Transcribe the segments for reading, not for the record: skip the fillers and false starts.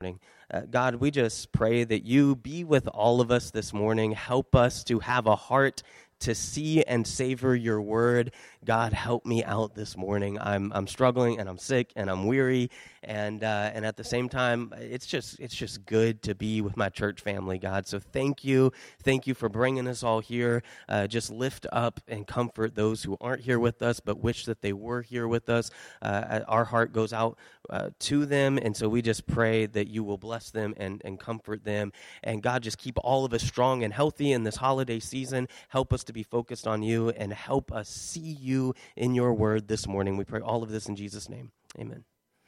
morning. God, we just pray that you be with all of us this morning. Help us to have a heart to see and savor your word. God, help me out this morning. I'm struggling and I'm sick and I'm weary, and at the same time, it's just good to be with my church family, God. So thank you for bringing us all here. Just lift up and comfort those who aren't here with us, but wish that they were here with us. Our heart goes out to them, and so we just pray that you will bless them and comfort them. And God, just keep all of us strong and healthy in this holiday season. Help us to be focused on you and help us see you in your word this morning. We pray all of this in Jesus' name. Amen.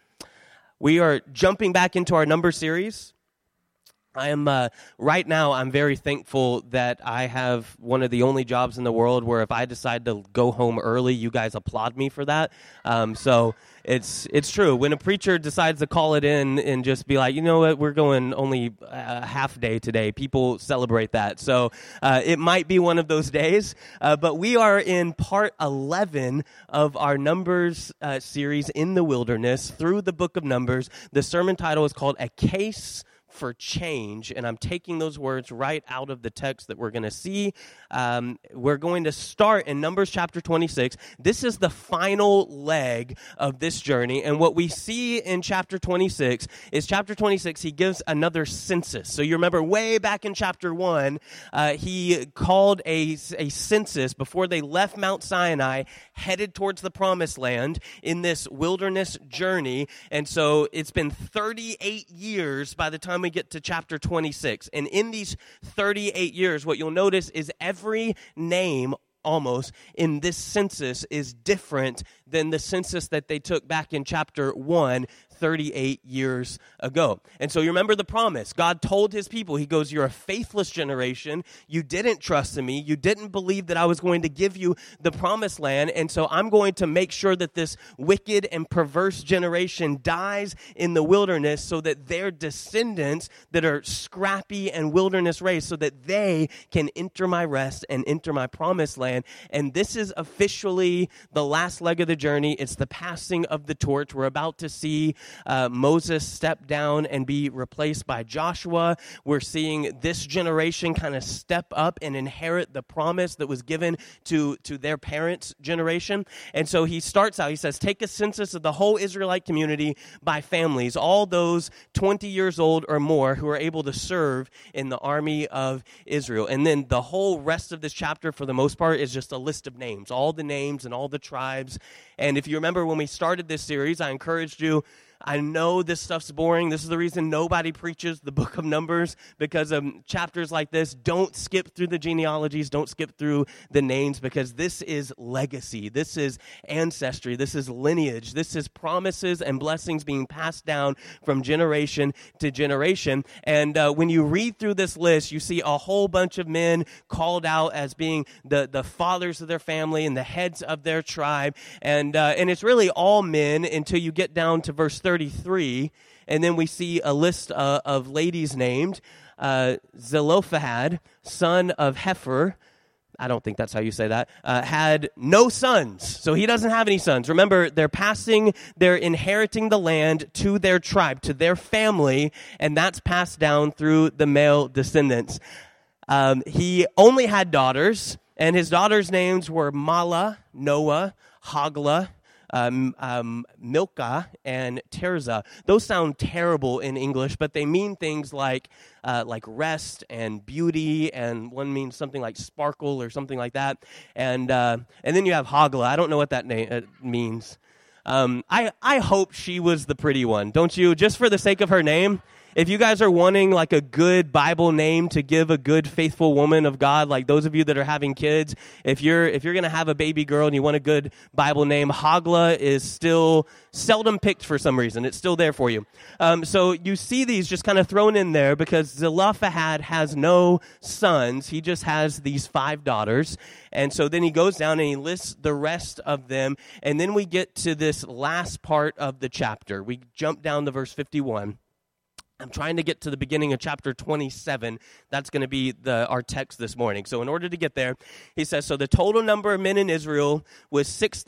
We are jumping back into our number series. I am right now, I'm very thankful that I have one of the only jobs in the world where if I decide to go home early, you guys applaud me for that. So it's true. When a preacher decides to call it in and just be like, you know what, we're going only a half day today, people celebrate that. So it might be one of those days. But we are in part 11 of our Numbers series in the wilderness through the book of Numbers. The sermon title is called A Case for Change, and I'm taking those words right out of the text that we're going to see. We're going to start in Numbers chapter 26. This is the final leg of this journey, and what we see in chapter 26 is he gives another census. So you remember way back in chapter 1, he called a census before they left Mount Sinai, headed towards the promised land in this wilderness journey, and so it's been 38 years by the time we get to chapter 26. And in these 38 years, what you'll notice is every name almost in this census is different than the census that they took back in chapter 1 38 years ago. And so you remember the promise. God told his people, he goes, you're a faithless generation. You didn't trust in me. You didn't believe that I was going to give you the promised land. And so I'm going to make sure that this wicked and perverse generation dies in the wilderness so that their descendants that are scrappy and wilderness raised, so that they can enter my rest and enter my promised land. And this is officially the last leg of the journey. It's the passing of the torch. We're about to see Moses step down and be replaced by Joshua. We're seeing this generation kind of step up and inherit the promise that was given to their parents' generation. And so he starts out, he says, take a census of the whole Israelite community by families, all those 20 years old or more who are able to serve in the army of Israel. And then the whole rest of this chapter, for the most part, is just a list of names, all the names and all the tribes. And if you remember when we started this series, I encouraged you, I know this stuff's boring. This is the reason nobody preaches the book of Numbers, because of chapters like this. Don't skip through the genealogies. Don't skip through the names, because this is legacy. This is ancestry. This is lineage. This is promises and blessings being passed down from generation to generation. And when you read through this list, you see a whole bunch of men called out as being the fathers of their family and the heads of their tribe. And it's really all men until you get down to verse 33, and then we see a list of ladies named Zelophehad, son of Hepher. I don't think that's how you say that, had no sons. So he doesn't have any sons. Remember, they're inheriting the land to their tribe, to their family, and that's passed down through the male descendants. He only had daughters, and his daughters' names were Mahlah, Noah, Hoglah, Milcah, and Tirzah. Those sound terrible in English, but they mean things like rest and beauty, and one means something like sparkle or something like that. And then you have Hoglah. I don't know what that name means. I hope she was the pretty one, don't you? Just for the sake of her name. If you guys are wanting like a good Bible name to give a good faithful woman of God, like those of you that are having kids, if you're going to have a baby girl and you want a good Bible name, Hoglah is still seldom picked for some reason. It's still there for you. So you see these just kind of thrown in there because Zelophehad has no sons. He just has these 5 daughters. And so then he goes down and he lists the rest of them. And then we get to this last part of the chapter. We jump down to verse 51. I'm trying to get to the beginning of chapter 27. That's going to be our text this morning. So in order to get there, he says, so the total number of men in Israel was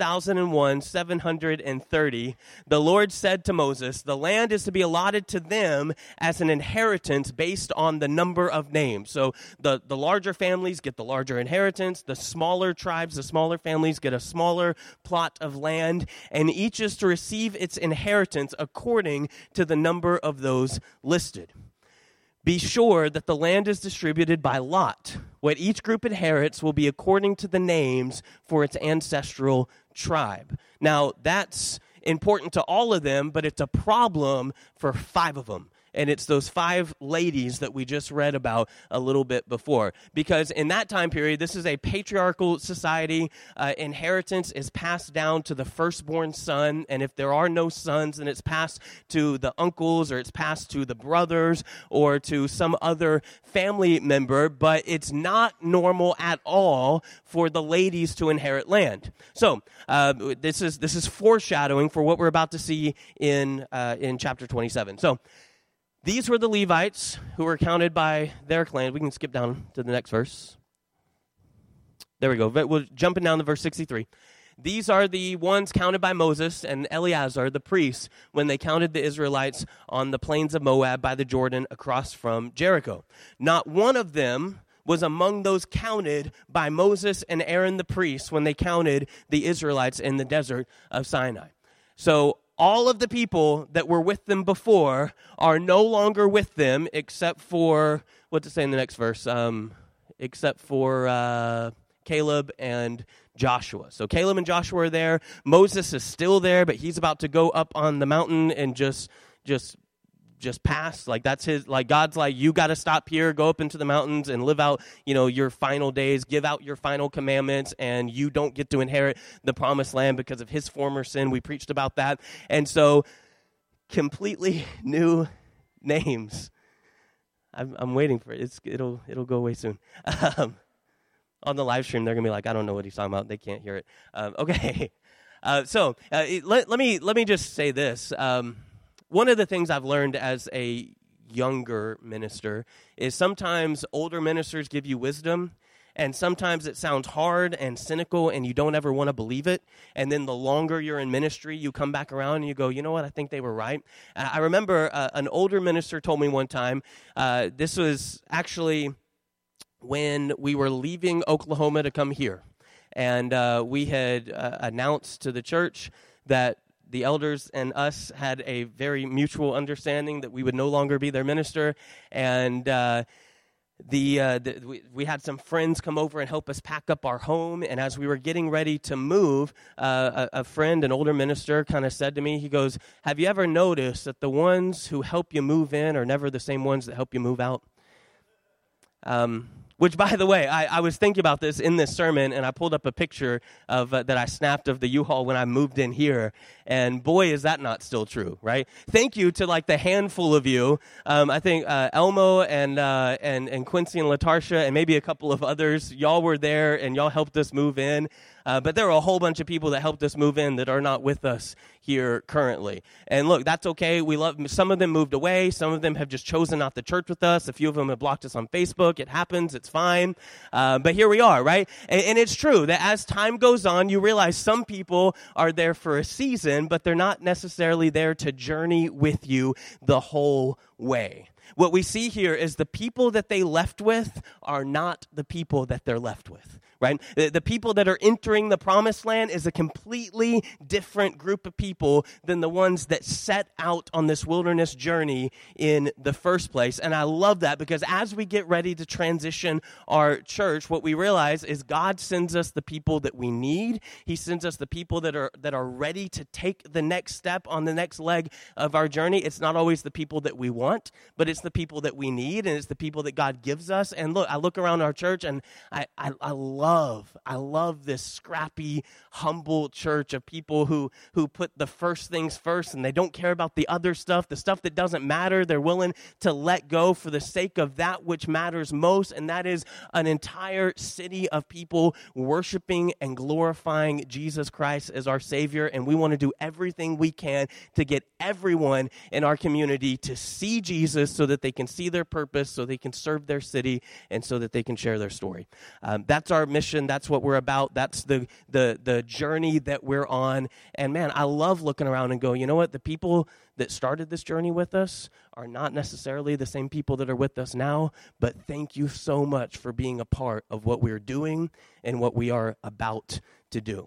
6,730. The Lord said to Moses, the land is to be allotted to them as an inheritance based on the number of names. So the larger families get the larger inheritance. The smaller tribes, the smaller families get a smaller plot of land. And each is to receive its inheritance according to the number of those listed. Be sure that the land is distributed by lot. What each group inherits will be according to the names for its ancestral tribe. Now, that's important to all of them, but it's a problem for 5 of them. And it's those 5 ladies that we just read about a little bit before. Because in that time period, this is a patriarchal society. Inheritance is passed down to the firstborn son. And if there are no sons, then it's passed to the uncles, or it's passed to the brothers, or to some other family member. But it's not normal at all for the ladies to inherit land. So this is foreshadowing for what we're about to see in chapter 27. So these were the Levites who were counted by their clan. We can skip down to the next verse. There we go. We're jumping down to verse 63. These are the ones counted by Moses and Eleazar, the priests, when they counted the Israelites on the plains of Moab by the Jordan across from Jericho. Not one of them was among those counted by Moses and Aaron the priests when they counted the Israelites in the desert of Sinai. So all of the people that were with them before are no longer with them, except for, what to say in the next verse, except for Caleb and Joshua. So Caleb and Joshua are there. Moses is still there, but he's about to go up on the mountain and just pass. Like that's his, like God's like, you got to stop here, go up into the mountains and live out, your final days, give out your final commandments, and you don't get to inherit the promised land because of his former sin. We preached about that. And so completely new names. I'm waiting for it. It'll go away soon. On the live stream, they're going to be like, I don't know what he's talking about. They can't hear it. Okay. So let me just say this. One of the things I've learned as a younger minister is sometimes older ministers give you wisdom, and sometimes it sounds hard and cynical, and you don't ever want to believe it. And then the longer you're in ministry, you come back around and you go, you know what, I think they were right. I remember an older minister told me one time, this was actually when we were leaving Oklahoma to come here. And we had announced to the church that the elders and us had a very mutual understanding that we would no longer be their minister, and we had some friends come over and help us pack up our home. And as we were getting ready to move, a friend, an older minister, kind of said to me, he goes, "Have you ever noticed that the ones who help you move in are never the same ones that help you move out?" Which, by the way, I was thinking about this in this sermon, and I pulled up a picture of that I snapped of the U-Haul when I moved in here, and boy, is that not still true, right? Thank you to like the handful of you. I think Elmo and Quincy and Latarsha and maybe a couple of others. Y'all were there, and y'all helped us move in. But there are a whole bunch of people that helped us move in that are not with us here currently. And look, that's okay. We love, some of them moved away. Some of them have just chosen not to church with us. A few of them have blocked us on Facebook. It happens. It's fine. But here we are, right? And it's true that as time goes on, you realize some people are there for a season, but they're not necessarily there to journey with you the whole way. What we see here is the people that they left with are not the people that they're left with. Right? The people that are entering the promised land is a completely different group of people than the ones that set out on this wilderness journey in the first place. And I love that because as we get ready to transition our church, what we realize is God sends us the people that we need. He sends us the people that are ready to take the next step on the next leg of our journey. It's not always the people that we want, but it's the people that we need, and it's the people that God gives us. And look, I look around our church, and I love love this scrappy, humble church of people who put the first things first, and they don't care about the other stuff, the stuff that doesn't matter. They're willing to let go for the sake of that which matters most, and that is an entire city of people worshiping and glorifying Jesus Christ as our Savior. And we want to do everything we can to get everyone in our community to see Jesus so that they can see their purpose, so they can serve their city, and so that they can share their story. That's our mission. That's what we're about. That's the journey that we're on. And man, I love looking around and go, you know what? The people that started this journey with us are not necessarily the same people that are with us now, but thank you so much for being a part of what we're doing and what we are about to do.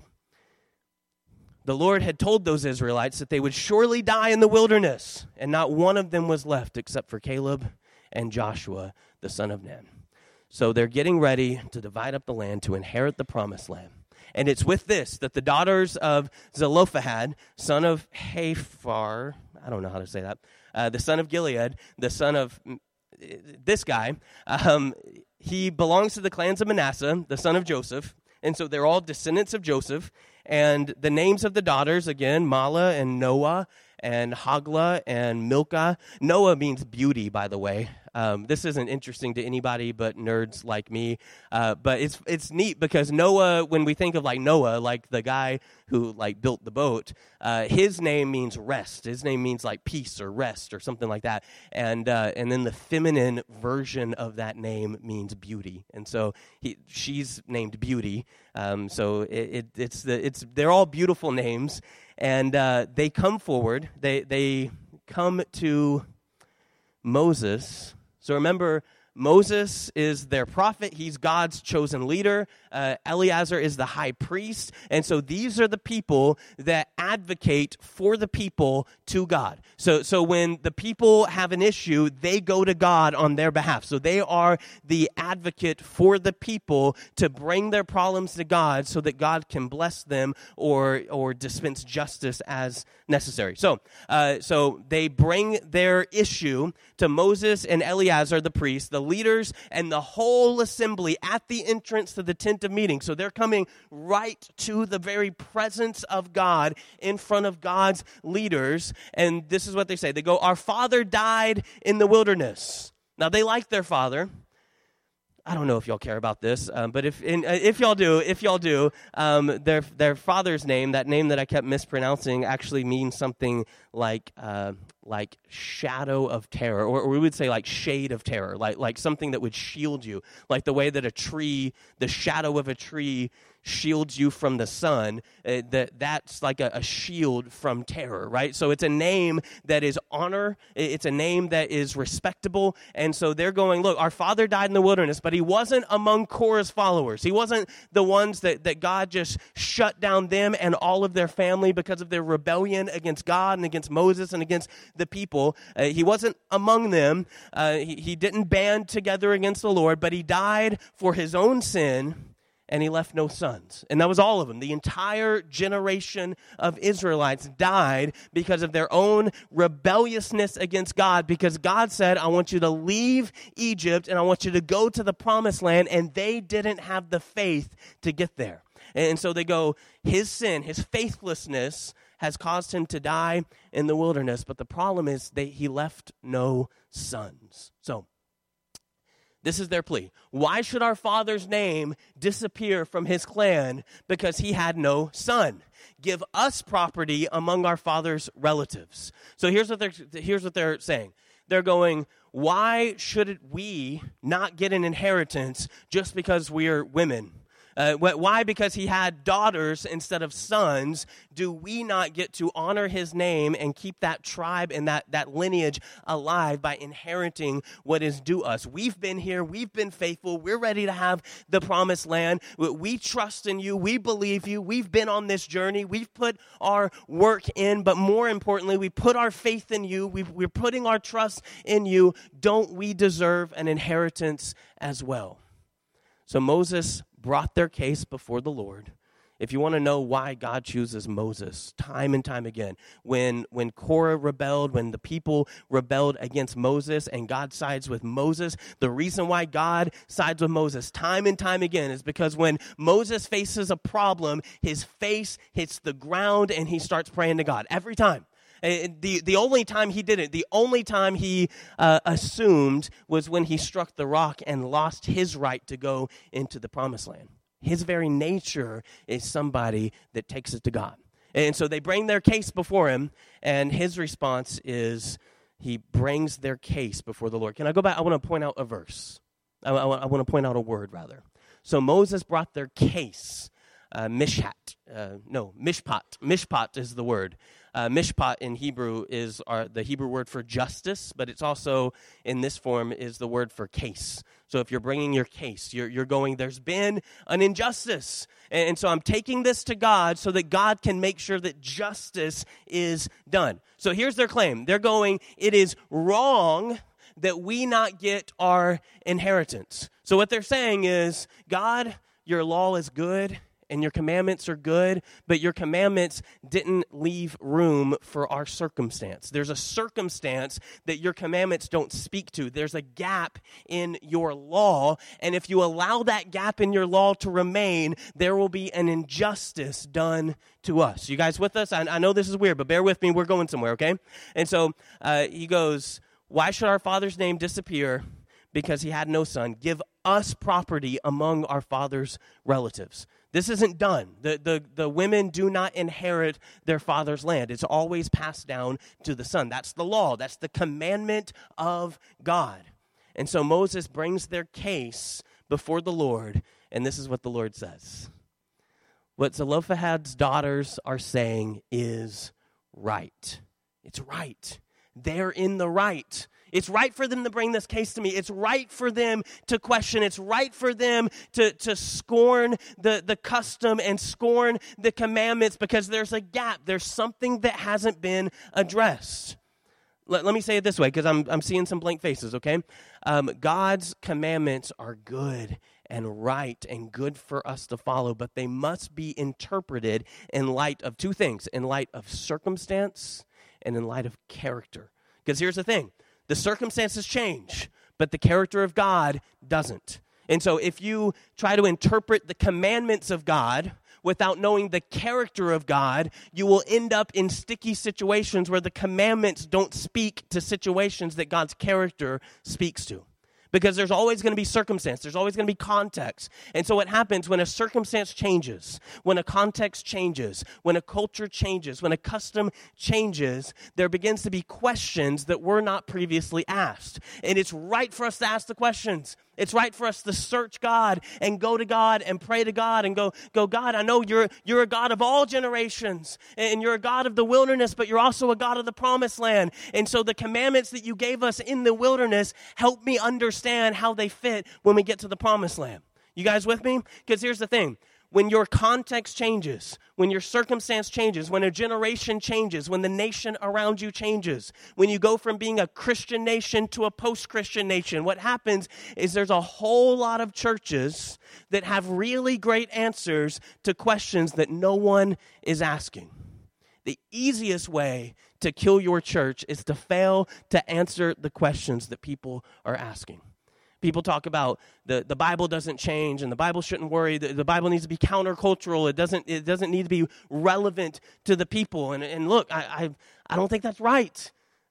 The Lord had told those Israelites that they would surely die in the wilderness, and not one of them was left except for Caleb and Joshua, the son of Nun. So they're getting ready to divide up the land to inherit the promised land. And it's with this that the daughters of Zelophehad, son of Haphar, I don't know how to say that, the son of Gilead, the son of this guy, he belongs to the clans of Manasseh, the son of Joseph. And so they're all descendants of Joseph. And the names of the daughters, again, Mahlah and Noah and Hoglah and Milcah. Noah means beauty, by the way. This isn't interesting to anybody but nerds like me. But it's neat because Noah, when we think of like Noah, like the guy who like built the boat, his name means rest. His name means like peace or rest or something like that. And then the feminine version of that name means beauty. And so she's named Beauty. So they're all beautiful names. And they come forward. They come to Moses. So remember, Moses is their prophet. He's God's chosen leader. Eleazar is the high priest. And so these are the people that advocate for the people to God. So when the people have an issue, they go to God on their behalf. So they are the advocate for the people to bring their problems to God so that God can bless them or dispense justice as necessary. So they bring their issue to Moses and Eleazar the priest, the leaders, and the whole assembly at the entrance to the tent of meeting. So they're coming right to the very presence of God in front of God's leaders. And this is what they say. They go, "Our father died in the wilderness." Now, they like their father. I don't know if y'all care about this, but if y'all do, their father's name, that name that I kept mispronouncing, actually means something like shadow of terror, or we would say like shade of terror, like something that would shield you, like the way that the shadow of a tree shields you from the sun. That's like a shield from terror, right? So it's a name that is honor. It's a name that is respectable. And so they're going, look, our father died in the wilderness, but he wasn't among Korah's followers. He wasn't the ones that God just shut down them and all of their family because of their rebellion against God and against Moses and against the people. He wasn't among them. He didn't band together against the Lord, but he died for his own sin. And he left no sons. And that was all of them. The entire generation of Israelites died because of their own rebelliousness against God, because God said, I want you to leave Egypt and I want you to go to the promised land, and they didn't have the faith to get there. And so they go, his sin, his faithlessness has caused him to die in the wilderness, but the problem is he left no sons. So this is their plea. Why should our father's name disappear from his clan because he had no son? Give us property among our father's relatives. So here's what they're saying. They're going, why should we not get an inheritance just because we're women? Why? Because he had daughters instead of sons. Do we not get to honor his name and keep that tribe and that lineage alive by inheriting what is due us? We've been here. We've been faithful. We're ready to have the promised land. We trust in you. We believe you. We've been on this journey. We've put our work in, but more importantly, we put our faith in you. We're putting our trust in you. Don't we deserve an inheritance as well? So Moses brought their case before the Lord, If you want to know why God chooses Moses time and time again, when Korah rebelled, when the people rebelled against Moses and God sides with Moses, the reason why God sides with Moses time and time again is because when Moses faces a problem, his face hits the ground and he starts praying to God every time. The only time he didn't, the only time he assumed was when he struck the rock and lost his right to go into the promised land. His very nature is somebody that takes it to God. And so they bring their case before him, and his response is he brings their case before the Lord. Can I go back? I want to point out a verse. I want to point out a word, rather. So Moses brought their case, mishpat. Mishpat is the word. Mishpat in Hebrew is the Hebrew word for justice, but it's also, in this form, is the word for case. So if you're bringing your case, you're going, there's been an injustice. And so I'm taking this to God so that God can make sure that justice is done. So here's their claim. They're going, it is wrong that we not get our inheritance. So what they're saying is, God, your law is good and your commandments are good, but your commandments didn't leave room for our circumstance. There's a circumstance that your commandments don't speak to. There's a gap in your law, and if you allow that gap in your law to remain, there will be an injustice done to us. You guys with us? I know this is weird, but bear with me. We're going somewhere, okay? And so he goes, why should our father's name disappear? Because he had no son. Give us property among our father's relatives. This isn't done. The women do not inherit their father's land. It's always passed down to the son. That's the law. That's the commandment of God. And so Moses brings their case before the Lord, and this is what the Lord says. What Zelophehad's daughters are saying is right. It's right. They're in the right. It's right for them to bring this case to me. It's right for them to question. It's right for them to scorn the custom and scorn the commandments because there's a gap. There's something that hasn't been addressed. Let me say it this way because I'm seeing some blank faces, okay? God's commandments are good and right and good for us to follow, but they must be interpreted in light of two things, in light of circumstance and in light of character. Because here's the thing. The circumstances change, but the character of God doesn't. And so if you try to interpret the commandments of God without knowing the character of God, you will end up in sticky situations where the commandments don't speak to situations that God's character speaks to. Because there's always going to be circumstance. There's always going to be context. And so what happens when a circumstance changes, when a context changes, when a culture changes, when a custom changes, there begins to be questions that were not previously asked. And it's right for us to ask the questions. It's right for us to search God and go to God and pray to God and go, God, I know you're a God of all generations and you're a God of the wilderness, but you're also a God of the promised land. And so the commandments that you gave us in the wilderness help me understand how they fit when we get to the promised land. You guys with me? Because here's the thing. When your context changes, when your circumstance changes, when a generation changes, when the nation around you changes, when you go from being a Christian nation to a post-Christian nation, what happens is there's a whole lot of churches that have really great answers to questions that no one is asking. The easiest way to kill your church is to fail to answer the questions that people are asking. People talk about the Bible doesn't change and the Bible shouldn't worry. The Bible needs to be countercultural. It doesn't need to be relevant to the people. And look, I don't think that's right.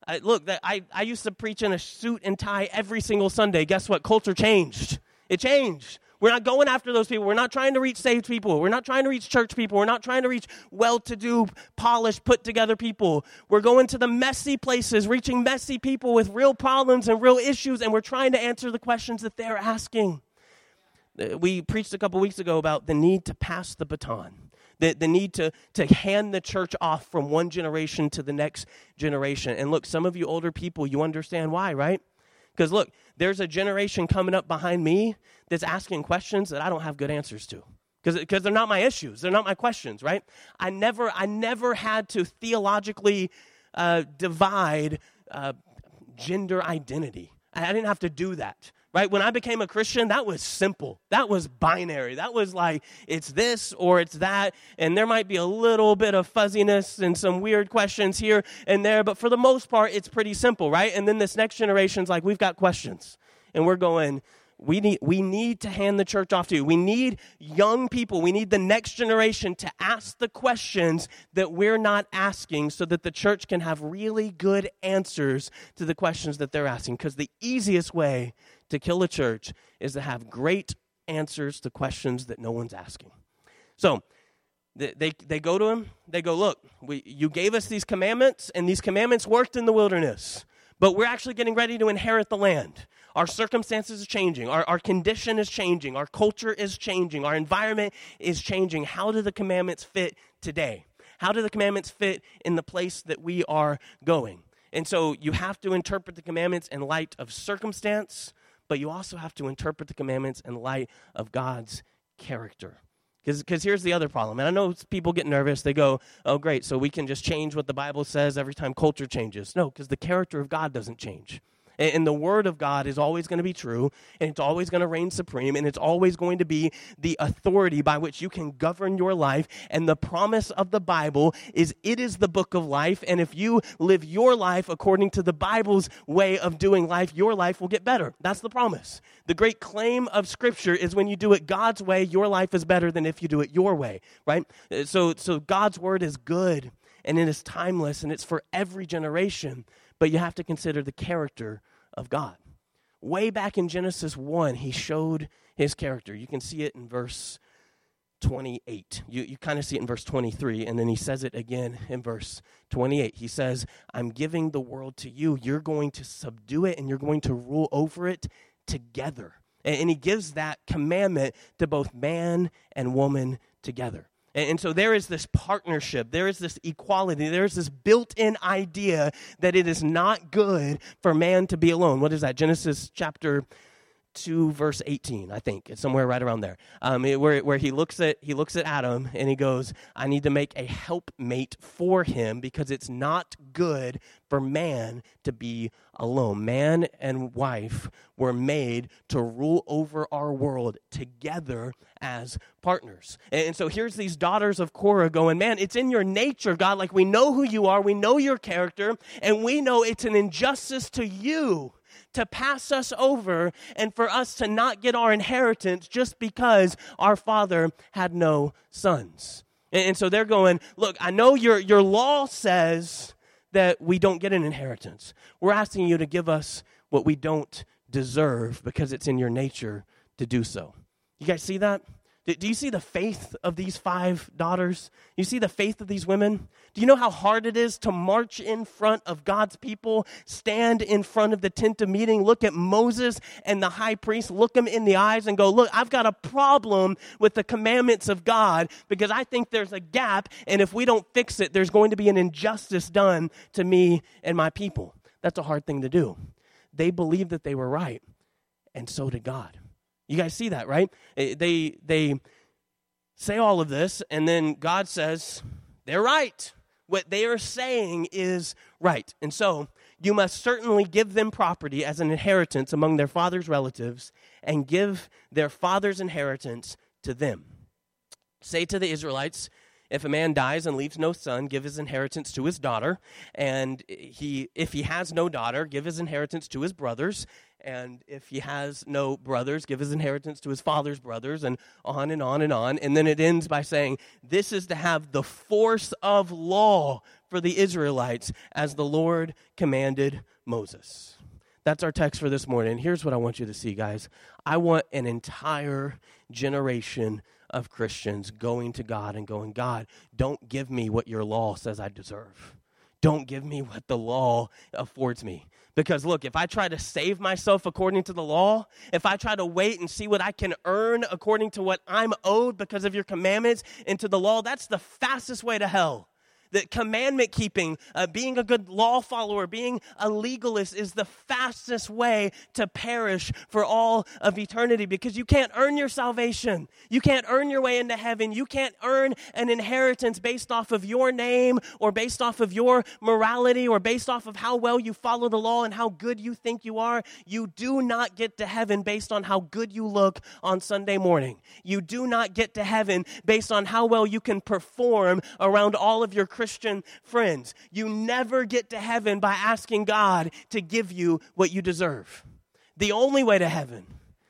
I used to preach in a suit and tie every single Sunday. Guess what? Culture changed. It changed. We're not going after those people. We're not trying to reach saved people. We're not trying to reach church people. We're not trying to reach well-to-do, polished, put-together people. We're going to the messy places, reaching messy people with real problems and real issues, and we're trying to answer the questions that they're asking. We preached a couple weeks ago about the need to pass the baton, the need to hand the church off from one generation to the next generation. And look, some of you older people, you understand why, right? Because look, there's a generation coming up behind me that's asking questions that I don't have good answers to. Because they're not my issues. They're not my questions, right? I never had to theologically divide gender identity. I didn't have to do that, right? When I became a Christian, that was simple. That was binary. That was like, it's this or it's that, and there might be a little bit of fuzziness and some weird questions here and there, but for the most part, it's pretty simple, right? And then this next generation's like, we've got questions, and we're going, we need to hand the church off to you. We need young people. We need the next generation to ask the questions that we're not asking so that the church can have really good answers to the questions that they're asking. Because the easiest way to kill a church is to have great answers to questions that no one's asking. So they go to him. They go, look, you gave us these commandments, and these commandments worked in the wilderness. But we're actually getting ready to inherit the land. Our circumstances are changing. Our condition is changing. Our culture is changing. Our environment is changing. How do the commandments fit today? How do the commandments fit in the place that we are going? And so you have to interpret the commandments in light of circumstance, but you also have to interpret the commandments in light of God's character. Because here's the other problem. And I know people get nervous. They go, oh, great, so we can just change what the Bible says every time culture changes. No, because the character of God doesn't change. And the word of God is always going to be true, and it's always going to reign supreme, and it's always going to be the authority by which you can govern your life. And the promise of the Bible is it is the book of life, and if you live your life according to the Bible's way of doing life, your life will get better. That's the promise. The great claim of Scripture is when you do it God's way, your life is better than if you do it your way, right? So God's word is good, and it is timeless, and it's for every generation. But you have to consider the character of God. Way back in Genesis 1, he showed his character. You can see it in verse 28. You kind of see it in verse 23, and then he says it again in verse 28. He says, I'm giving the world to you. You're going to subdue it, and you're going to rule over it together. And he gives that commandment to both man and woman together. And so there is this partnership, there is this equality, there is this built-in idea that it is not good for man to be alone. What is that? Genesis chapter 2, verse 18, I think. It's somewhere right around there, where he looks at Adam and he goes, I need to make a helpmate for him because it's not good for man to be alone. Man and wife were made to rule over our world together as partners. And so here's these daughters of Korah going, man, it's in your nature, God. Like, we know who you are, we know your character, and we know it's an injustice to you to pass us over and for us to not get our inheritance just because our father had no sons. And so they're going, look, I know your law says that we don't get an inheritance. We're asking you to give us what we don't deserve because it's in your nature to do so. You guys see that? Do you see the faith of these 5 daughters? You see the faith of these women? Do you know how hard it is to march in front of God's people, stand in front of the tent of meeting, look at Moses and the high priest, look them in the eyes and go, look, I've got a problem with the commandments of God because I think there's a gap, and if we don't fix it, there's going to be an injustice done to me and my people. That's a hard thing to do. They believed that they were right, and so did God. You guys see that, right? They say all of this, and then God says, they're right. What they are saying is right. And so you must certainly give them property as an inheritance among their father's relatives and give their father's inheritance to them. Say to the Israelites, if a man dies and leaves no son, give his inheritance to his daughter. And if he has no daughter, give his inheritance to his brothers. And if he has no brothers, give his inheritance to his father's brothers, and on and on and on. And then it ends by saying, this is to have the force of law for the Israelites as the Lord commanded Moses. That's our text for this morning. And here's what I want you to see, guys. I want an entire generation of Christians going to God and going, God, don't give me what your law says I deserve. Don't give me what the law affords me. Because look, if I try to save myself according to the law, if I try to wait and see what I can earn according to what I'm owed because of your commandments into the law, that's the fastest way to hell. that commandment keeping, being a good law follower, being a legalist is the fastest way to perish for all of eternity, because you can't earn your salvation. You can't earn your way into heaven. You can't earn an inheritance based off of your name or based off of your morality or based off of how well you follow the law and how good you think you are. You do not get to heaven based on how good you look on Sunday morning. You do not get to heaven based on how well you can perform around all of your Christian friends. You never get to heaven by asking God to give you what you deserve. The only way to heaven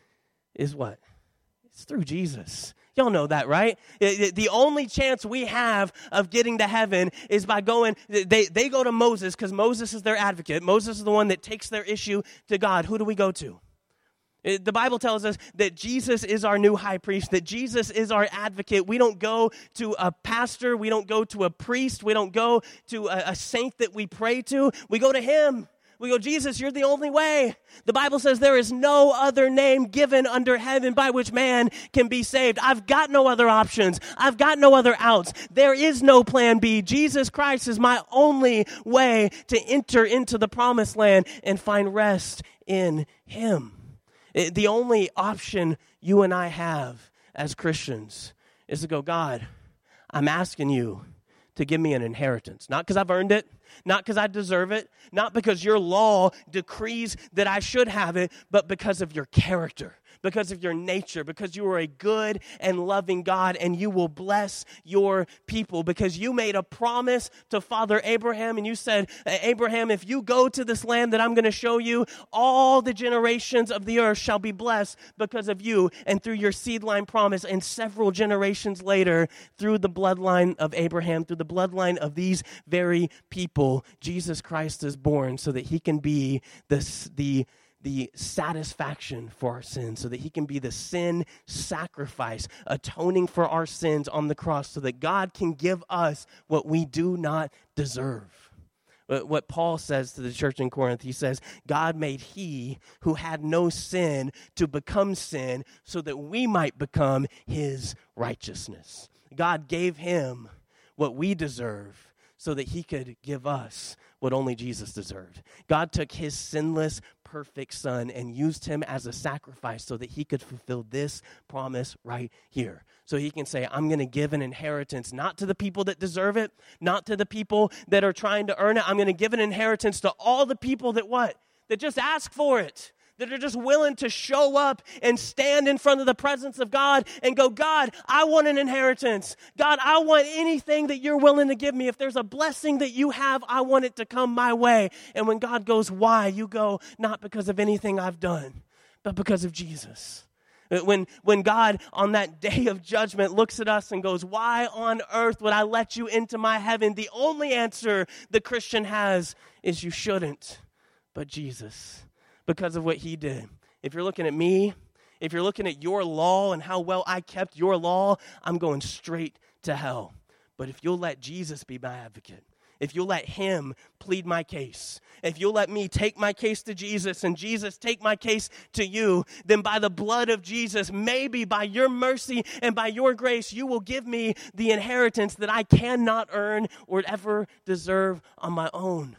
is what? It's through Jesus. Y'all know that, right? The only chance we have of getting to heaven is by going, they go to Moses because Moses is their advocate. Moses is the one that takes their issue to God. Who do we go to? The Bible tells us that Jesus is our new high priest, that Jesus is our advocate. We don't go to a pastor. We don't go to a priest. We don't go to a saint that we pray to. We go to him. We go, Jesus, you're the only way. The Bible says there is no other name given under heaven by which man can be saved. I've got no other options. I've got no other outs. There is no plan B. Jesus Christ is my only way to enter into the promised land and find rest in him. The only option you and I have as Christians is to go, God, I'm asking you to give me an inheritance. Not because I've earned it, not because I deserve it, not because your law decrees that I should have it, but because of your character, because of your nature, because you are a good and loving God, and you will bless your people, because you made a promise to Father Abraham, and you said, Abraham, if you go to this land that I'm going to show you, all the generations of the earth shall be blessed because of you and through your seed line promise. And several generations later, through the bloodline of Abraham, through the bloodline of these very people, Jesus Christ is born so that he can be the satisfaction for our sins, so that he can be the sin sacrifice, atoning for our sins on the cross, so that God can give us what we do not deserve. What Paul says to the church in Corinth, he says, God made he who had no sin to become sin so that we might become his righteousness. God gave him what we deserve so that he could give us what only Jesus deserved. God took his sinless, perfect son and used him as a sacrifice so that he could fulfill this promise right here. So he can say, I'm going to give an inheritance not to the people that deserve it, not to the people that are trying to earn it. I'm going to give an inheritance to all the people that what? That just ask for it. That are just willing to show up and stand in front of the presence of God and go, God, I want an inheritance. God, I want anything that you're willing to give me. If there's a blessing that you have, I want it to come my way. And when God goes, why? You go, not because of anything I've done, but because of Jesus. When God on that day of judgment looks at us and goes, why on earth would I let you into my heaven? The only answer the Christian has is you shouldn't, but Jesus. Because of what he did. If you're looking at me, if you're looking at your law and how well I kept your law, I'm going straight to hell. But if you'll let Jesus be my advocate, if you'll let him plead my case, if you'll let me take my case to Jesus and Jesus take my case to you, then by the blood of Jesus, maybe by your mercy and by your grace, you will give me the inheritance that I cannot earn or ever deserve on my own.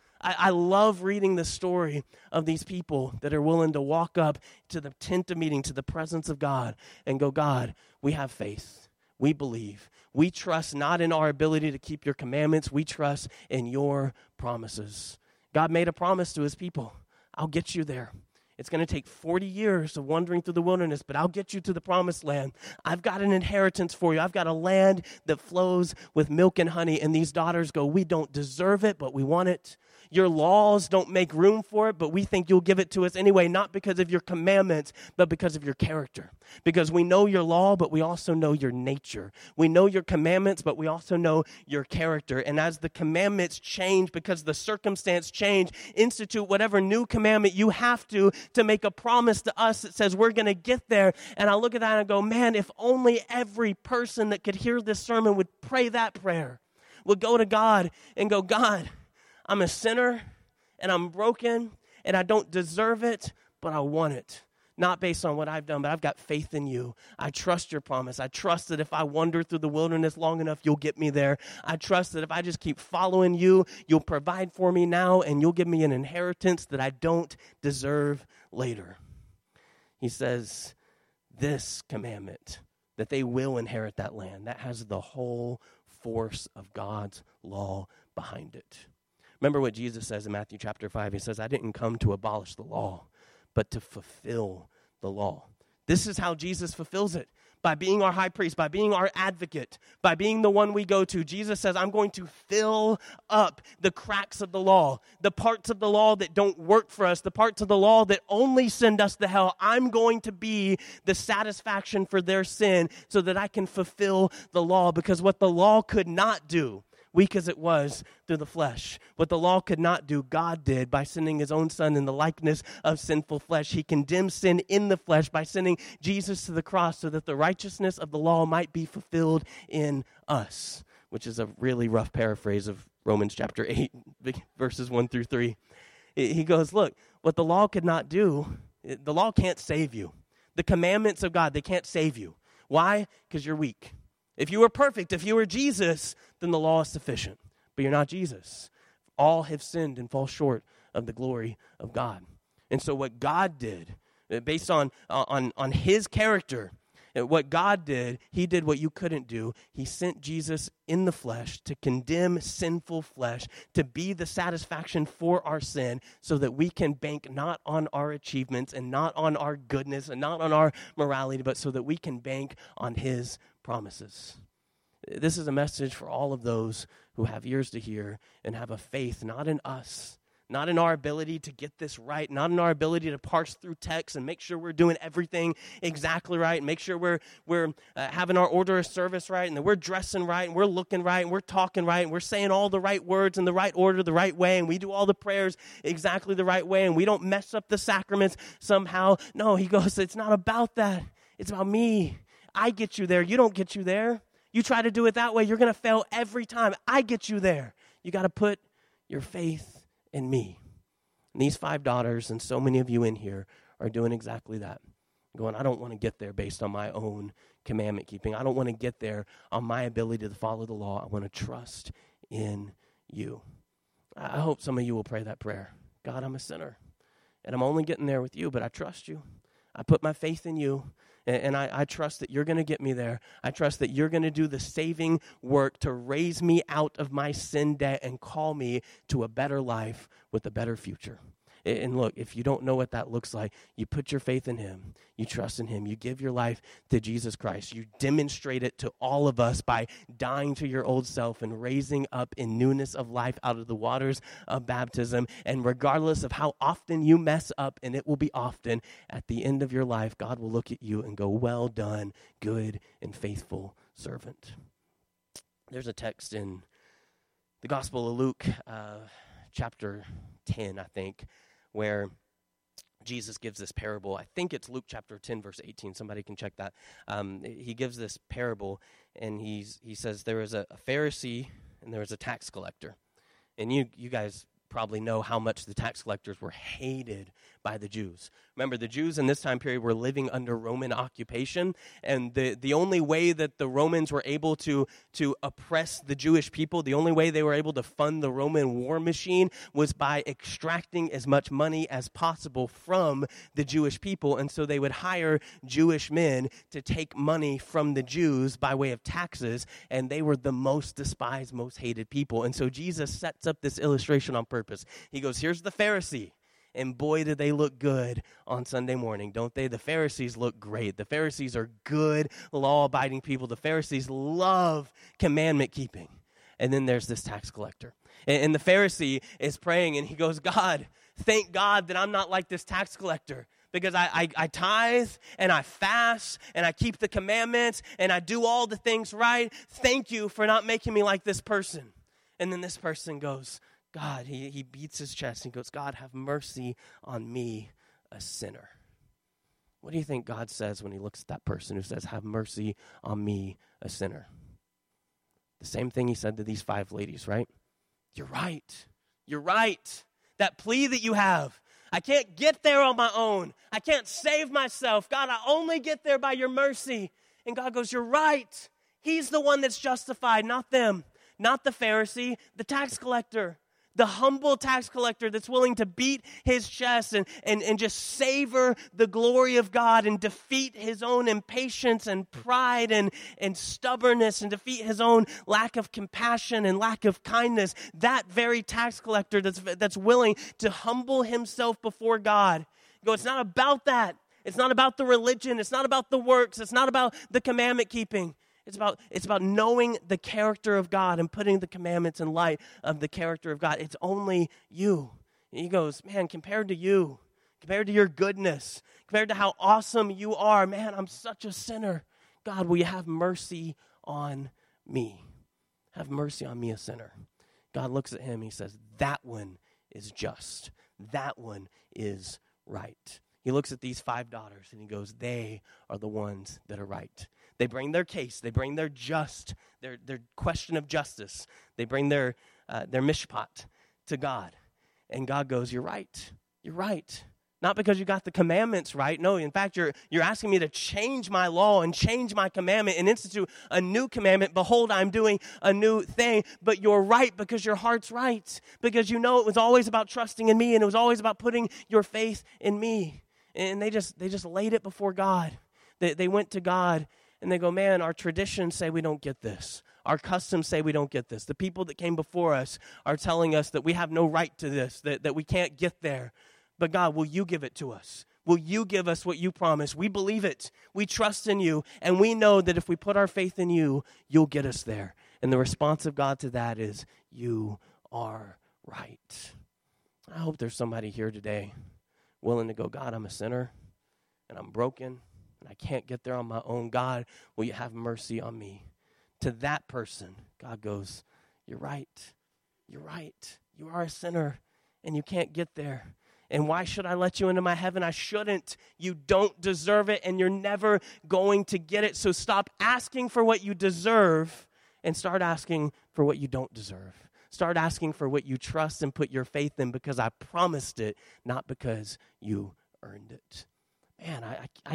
I love reading the story of these people that are willing to walk up to the tent of meeting, to the presence of God, and go, God, we have faith. We believe. We trust not in our ability to keep your commandments. We trust in your promises. God made a promise to his people. I'll get you there. It's going to take 40 years of wandering through the wilderness, but I'll get you to the promised land. I've got an inheritance for you. I've got a land that flows with milk and honey. And these daughters go, we don't deserve it, but we want it. Your laws don't make room for it, but we think you'll give it to us anyway, not because of your commandments, but because of your character. Because we know your law, but we also know your nature. We know your commandments, but we also know your character. And as the commandments change, because the circumstance change, institute whatever new commandment you have to make a promise to us that says we're going to get there. And I look at that and I go, man, if only every person that could hear this sermon would pray that prayer, would go to God and go, God, I'm a sinner, and I'm broken, and I don't deserve it, but I want it. not based on what I've done, but I've got faith in you. I trust your promise. I trust that if I wander through the wilderness long enough, you'll get me there. I trust that if I just keep following you, you'll provide for me now, and you'll give me an inheritance that I don't deserve later. He says, this commandment, that they will inherit that land, that has the whole force of God's law behind it. Remember what Jesus says in Matthew chapter 5. He says, I didn't come to abolish the law, but to fulfill the law. This is how Jesus fulfills it. By being our high priest, by being our advocate, by being the one we go to. Jesus says, I'm going to fill up the cracks of the law, the parts of the law that don't work for us, the parts of the law that only send us to hell. I'm going to be the satisfaction for their sin so that I can fulfill the law, because what the law could not do, weak as it was through the flesh, what the law could not do, God did by sending his own son in the likeness of sinful flesh. He condemned sin in the flesh by sending Jesus to the cross so that the righteousness of the law might be fulfilled in us, which is a really rough paraphrase of Romans chapter 8, verses 1 through 3. He goes, look, what the law could not do, the law can't save you. The commandments of God, they can't save you. Why? Because you're weak. If you were perfect, if you were Jesus, then the law is sufficient. But you're not Jesus. All have sinned and fall short of the glory of God. And so what God did, based on his character, what God did, he did what you couldn't do. He sent Jesus in the flesh to condemn sinful flesh, to be the satisfaction for our sin, so that we can bank not on our achievements and not on our goodness and not on our morality, but so that we can bank on his promises. This is a message for all of those who have ears to hear and have a faith not in us, not in our ability to get this right, not in our ability to parse through text and make sure we're doing everything exactly right, and make sure we're having our order of service right, and that we're dressing right, and we're looking right, and we're talking right, and we're saying all the right words in the right order, the right way, and we do all the prayers exactly the right way, and we don't mess up the sacraments somehow. No, he goes, it's not about that. It's about me. I get you there. You don't get you there. You try to do it that way, you're going to fail every time. I get you there. You got to put your faith in me. And these 5 daughters and so many of you in here are doing exactly that. Going, I don't want to get there based on my own commandment keeping. I don't want to get there on my ability to follow the law. I want to trust in you. I hope some of you will pray that prayer. God, I'm a sinner, and I'm only getting there with you, but I trust you. I put my faith in you. And I trust that you're going to get me there. I trust that you're going to do the saving work to raise me out of my sin debt and call me to a better life with a better future. And look, if you don't know what that looks like, you put your faith in him. You trust in him. You give your life to Jesus Christ. You demonstrate it to all of us by dying to your old self and raising up in newness of life out of the waters of baptism. And regardless of how often you mess up, and it will be often, at the end of your life, God will look at you and go, well done, good and faithful servant. There's a text in the Gospel of Luke, chapter 10, I think, where Jesus gives this parable. I think it's Luke chapter 10, verse 18. Somebody can check that. He gives this parable, and he says there was a Pharisee and there was a tax collector. And you guys probably know how much the tax collectors were hated by the Jews. Remember, the Jews in this time period were living under Roman occupation, and the only way that the Romans were able to oppress the Jewish people, the only way they were able to fund the Roman war machine was by extracting as much money as possible from the Jewish people, and so they would hire Jewish men to take money from the Jews by way of taxes, and they were the most despised, most hated people. And so Jesus sets up this illustration on purpose. He goes, here's the Pharisee. And boy, do they look good on Sunday morning, don't they? The Pharisees look great. The Pharisees are good, law-abiding people. The Pharisees love commandment keeping. And then there's this tax collector. And the Pharisee is praying, and he goes, God, thank God that I'm not like this tax collector, because I tithe, and I fast, and I keep the commandments, and I do all the things right. Thank you for not making me like this person. And then this person goes, God, he beats his chest and goes, God, have mercy on me, a sinner. What do you think God says when he looks at that person who says, have mercy on me, a sinner? The same thing he said to these 5 ladies, right? You're right. You're right. That plea that you have, I can't get there on my own. I can't save myself. God, I only get there by your mercy. And God goes, you're right. He's the one that's justified, not them, not the Pharisee, the tax collector. The humble tax collector that's willing to beat his chest and just savor the glory of God and defeat his own impatience and pride and stubbornness and defeat his own lack of compassion and lack of kindness. That very tax collector that's willing to humble himself before God. Go, it's not about that. It's not about the religion. It's not about the works. It's not about the commandment keeping. It's about knowing the character of God and putting the commandments in light of the character of God. It's only you. And he goes, man, compared to you, compared to your goodness, compared to how awesome you are, man, I'm such a sinner. God, will you have mercy on me? Have mercy on me, a sinner. God looks at him, he says, that one is just. That one is right. He looks at these 5 daughters and he goes, they are the ones that are right. They bring their case. They bring their question of justice. They bring their mishpat to God. And God goes, you're right. You're right. Not because you got the commandments right. No, in fact, you're asking me to change my law and change my commandment and institute a new commandment. Behold, I'm doing a new thing. But you're right because your heart's right. Because you know it was always about trusting in me and it was always about putting your faith in me. And they just laid it before God. They went to God. And they go, man, our traditions say we don't get this. Our customs say we don't get this. The people that came before us are telling us that we have no right to this, that we can't get there. But God, will you give it to us? Will you give us what you promised? We believe it. We trust in you. And we know that if we put our faith in you, you'll get us there. And the response of God to that is, you are right. I hope there's somebody here today willing to go, God, I'm a sinner and I'm broken. And I can't get there on my own. God, will you have mercy on me? To that person, God goes, you're right. You're right. You are a sinner, and you can't get there. And why should I let you into my heaven? I shouldn't. You don't deserve it, and you're never going to get it. So stop asking for what you deserve and start asking for what you don't deserve. Start asking for what you trust and put your faith in because I promised it, not because you earned it. Man,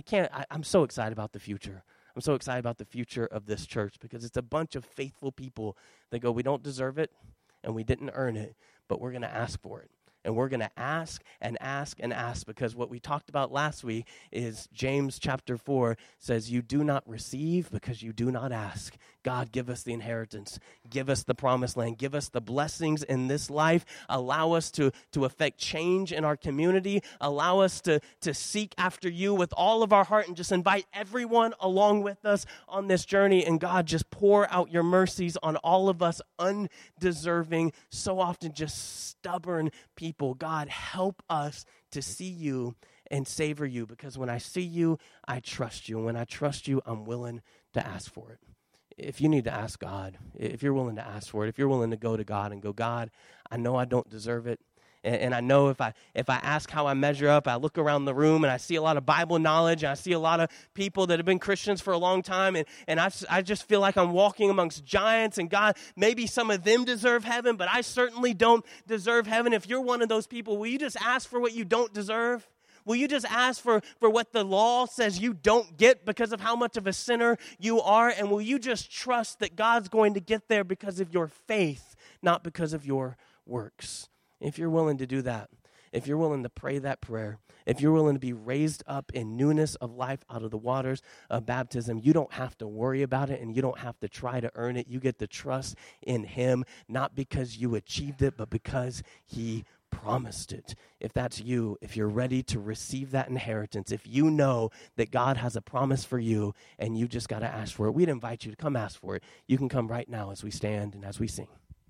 I'm so excited about the future. I'm so excited about the future of this church because it's a bunch of faithful people that go, we don't deserve it and we didn't earn it, but we're going to ask for it. And we're going to ask and ask and ask because what we talked about last week is James chapter 4 says, you do not receive because you do not ask. God, give us the inheritance. Give us the promised land. Give us the blessings in this life. Allow us to affect change in our community. Allow us to seek after you with all of our heart and just invite everyone along with us on this journey. And God, just pour out your mercies on all of us undeserving, so often just stubborn people. God, help us to see you and savor you because when I see you, I trust you. And when I trust you, I'm willing to ask for it. If you need to ask God, if you're willing to ask for it, if you're willing to go to God and go, God, I know I don't deserve it. And I know if I ask how I measure up, I look around the room and I see a lot of Bible knowledge and I see a lot of people that have been Christians for a long time and I just feel like I'm walking amongst giants and God, maybe some of them deserve heaven, but I certainly don't deserve heaven. If you're one of those people, will you just ask for what you don't deserve? Will you just ask for what the law says you don't get because of how much of a sinner you are? And will you just trust that God's going to get there because of your faith, not because of your works? If you're willing to do that, if you're willing to pray that prayer, if you're willing to be raised up in newness of life out of the waters of baptism, you don't have to worry about it and you don't have to try to earn it. You get to trust in him, not because you achieved it, but because he promised it. If that's you, if you're ready to receive that inheritance, if you know that God has a promise for you and you just got to ask for it, we'd invite you to come ask for it. You can come right now as we stand and as we sing.